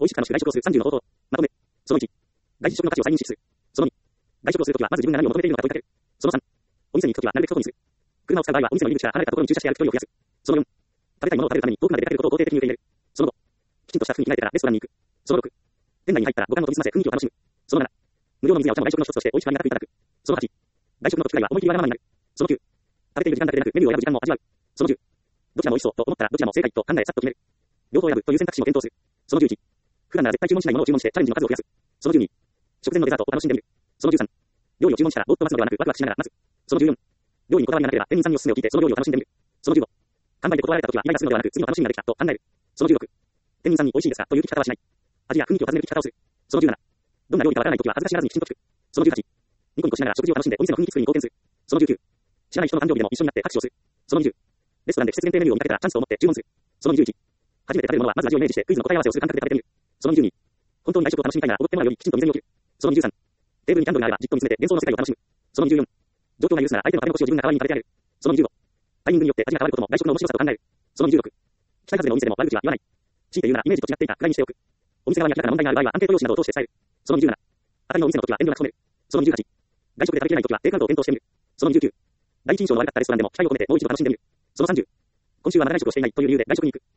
美味しく楽しく外食をする30の方法。まとめ。その1。外食の価値を再認識する。その2。外食をするときはまず自分が何を求めているのか問いかける。その3。お店に行くときはなるべく外にする。車を使う場合はお店の入り口から離れたところに駐車して歩く距離を増やす。その4。食べたいものを食べるために遠くまで出かけることを肯定的に受け入れる。その5。きちんとした服に着替えてからレストランに行く。その6。店内に入ったら五感を研ぎ澄ませ雰囲気を楽しむ。その7。無料の水やお茶も外食の一つとして美味しくありがたくいただく。その8。外食の時会は思い切りわがままになる。その9。食べている時間だけでなくメニューを選ぶ時間も味わう。その10。どちらも美味しそうと思ったらどちらも正解と考えさっと決める。両方選ぶという選択肢も検討する。その11。普段なら絶対注文しないものを注文してチャレンジの数を増やす。その12。食前のデザートを楽しんでみる。その13。料理を注文したらぼーっと待つのではなくワクワクしながら待つ。その14。料理にこだわりがなければ店員さんにおすすめを聞いてその料理を楽しんでみる。その15。完売で断られた時はイライラするのではなく次の楽しみができたと考える。その16。店員さんに美味しいですかという聞き方はしない。味や雰囲気を尋ねる聞き方をする。その17。どんな料理かわからない時は恥ずかしがらずにきちんと聞く。その18。ニコニコしながら食事を楽しんでお店の雰囲気作りに貢献する。その19。知らない人の誕生日でも一緒になって拍手をする。その20。レストランで季節限定メニューを見かけたらチャンスを持って注文する。その21。初めて食べるものはまず味をイメージしてクイズの答え合わせをする感覚で食べてみる。その22。本当に外食を楽しみたいならおごってもらうよりきちんと水にを切る。その23。テーブルにキャンドルがあればじっと見つめて幻想の世界を楽しむ。その24。状況が許すなら相手の食べ残しを自分が代わりに食べてあげる。その25。タイミングによって味が変わることも外食の面白さと考える。その26。北風のお店でも悪口は言わない。強いて言うならイメージと違っていたくらいにしておく。お店側に明らかな問題がある場合はアンケート用紙などを通して伝える。その27。当たりのお店の時は遠慮なく染める。その28。外食で食べきれない時はテイクアウトを検討してみる。その29。第一印象の悪かったレストランでも期待を込めてもう一度楽しんでみる。その30。今週はまだ外食をしていないという理由で外食に行く。